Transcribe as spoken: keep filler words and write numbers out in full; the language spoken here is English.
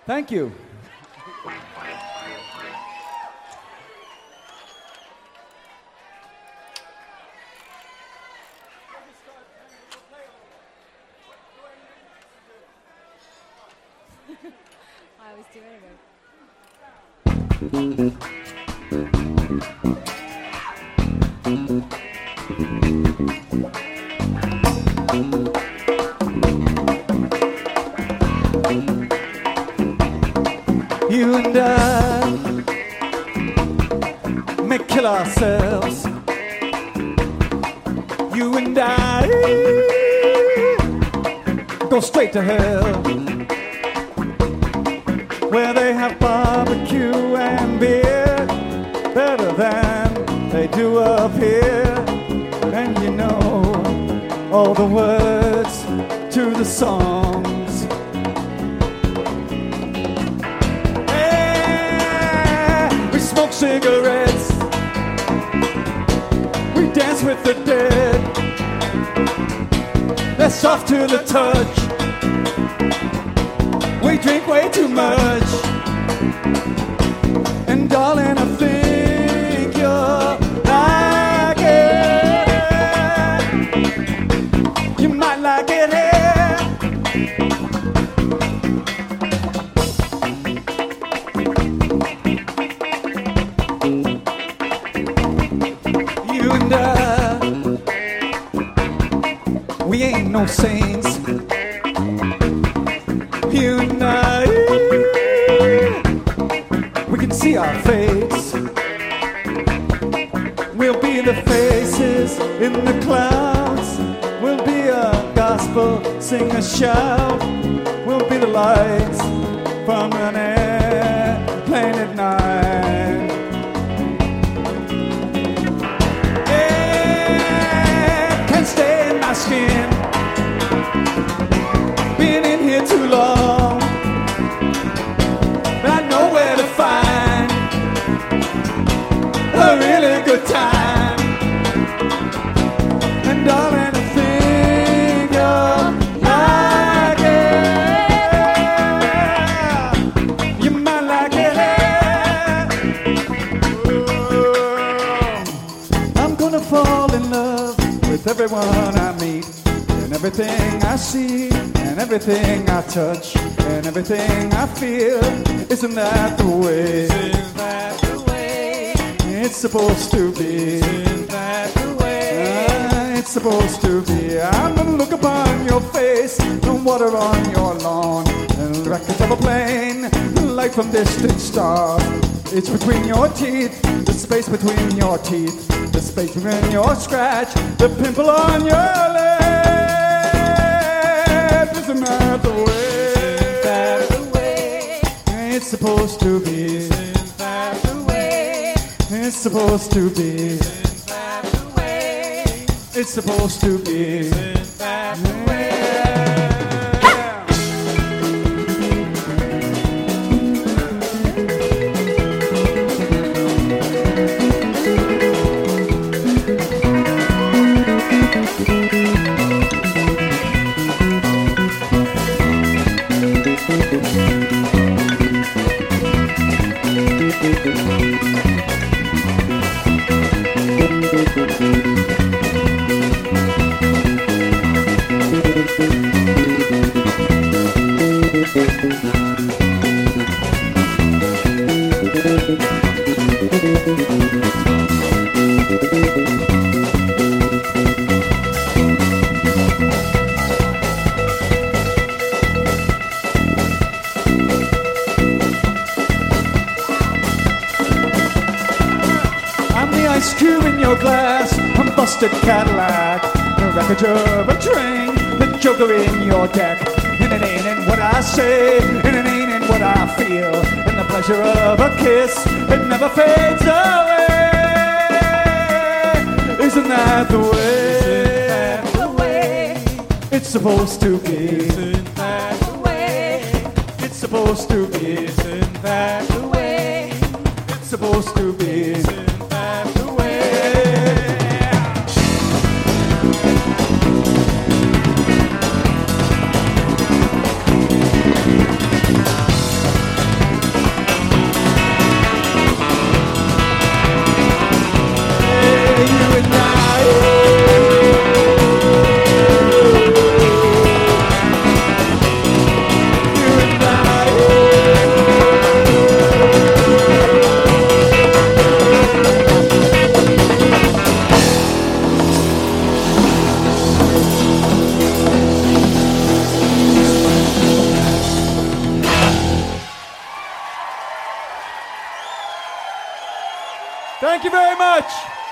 Thank you. I always do anyway. You and I may kill ourselves. You and I go straight to hell, where they have barbecue and beer better than they do up here. And you know all the words to the songs. Yeah, we smoke cigarettes, we dance with the dead, they're soft to the touch. We drink way too much, and darling, I think you're like it. You might like it here. You and I, we ain't no saints. You and I, we can see our face. We'll be the faces in the clouds. We'll be a gospel singer shout. We'll be the lights from an airplane at night. Yeah, can't stay in my skin. Been in here too long, but I know where to find a really good time. And darling, I think you'll like it. You might like it. I'm gonna fall in love with everyone I meet, and everything I see, and everything I touch, and everything I feel. Isn't that the way? Isn't that the way it's supposed to be? Isn't that the way uh, it's supposed to be? I'm gonna look upon your face, and water on your lawn, and wreckage of a plane, light from distant stars. It's between your teeth, the space between your teeth, the space between your scratch, the pimple on your lip. Isn't that the way? Isn't that the way it's supposed to be? Isn't that the way it's supposed to be? Isn't that the way it's supposed to be? Isn't that the way? Busted Cadillac, the wreckage of a train, the joker in your deck, and it ain't in what I say, and it ain't in what I feel, and the pleasure of a kiss, it never fades away. Isn't that the way? Isn't that the way it's supposed to be? Isn't that the way it's supposed to be? Isn't that the way it's supposed to be? Isn't that the way? Thank you very much.